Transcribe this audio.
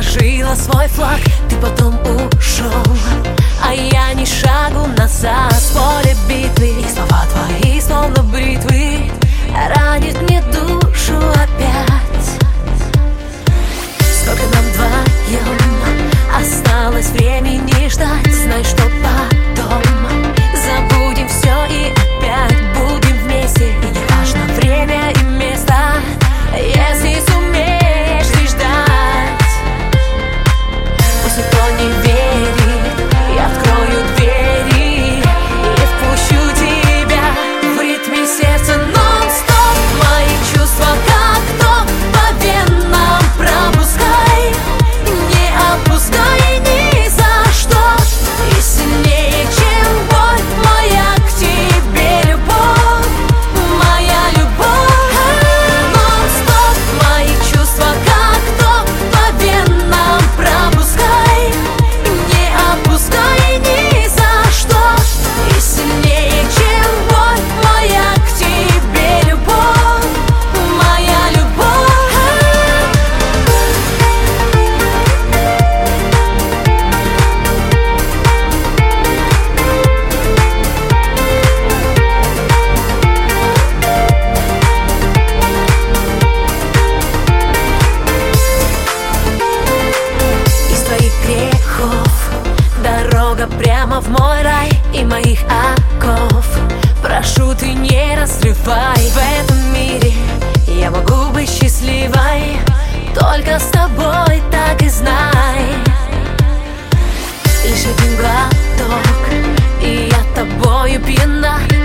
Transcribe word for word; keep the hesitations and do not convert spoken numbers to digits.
сложила свой флаг, ты потом ушел, а я ни шагу назад. С поля битвы и слова твои, словно бритвы, ранит мне душу опять. Сколько нам вдвоем осталось времени ждать, знай, что потом забудем все и опять будем вместе. И не важно время и место, если сумеешь ты ждать. Пусть никто не верит, я открою двери и впущу тебя в ритме сердца нон-стоп. Мои чувства как ток по венам пропускай, не опускай ни за что. И сильнее, чем боль, моя к тебе любовь, моя любовь. Нон-стоп, мои чувства как ток по венам пропускай, не опускай ни за что. И сильнее, чем боль, моя к тебе любовь, моя любовь. Из твоих грехов дорога прямо в мой рай, и моих оков прошу, ты не разрывай. В этом мире я могу быть счастливой только с тобой, так и знай. Лишь один глоток, и я тобою пьяна.